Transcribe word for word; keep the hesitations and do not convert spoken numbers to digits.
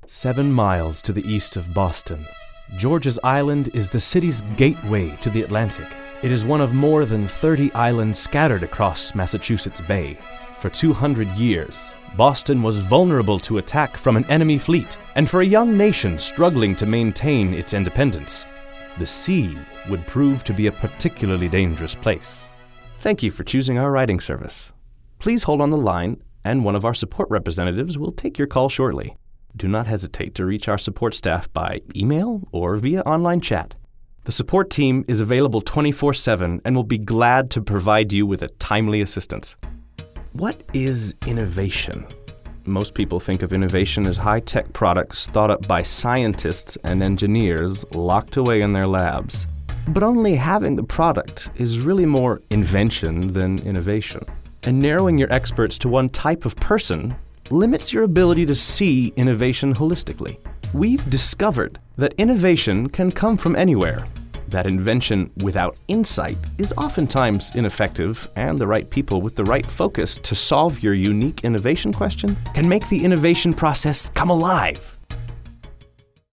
Seven miles to the east of Boston, George's Island is the city's gateway to the Atlantic. It is one of more than thirty islands scattered across Massachusetts Bay. For two hundred years, Boston was vulnerable to attack from an enemy fleet, and for a young nation struggling to maintain its independence, the sea would prove to be a particularly dangerous place. Thank you for choosing our writing service. Please hold on the line, and one of our support representatives will take your call shortly. Do not hesitate to reach our support staff by email or via online chat. The support team is available twenty-four seven and will be glad to provide you with a timely assistance. What is innovation? Most people think of innovation as high-tech products thought up by scientists and engineers locked away in their labs. But only having the product is really more invention than innovation. And narrowing your experts to one type of person limits your ability to see innovation holistically. We've discovered that innovation can come from anywhere. That invention without insight is oftentimes ineffective, and the right people with the right focus to solve your unique innovation question can make the innovation process come alive.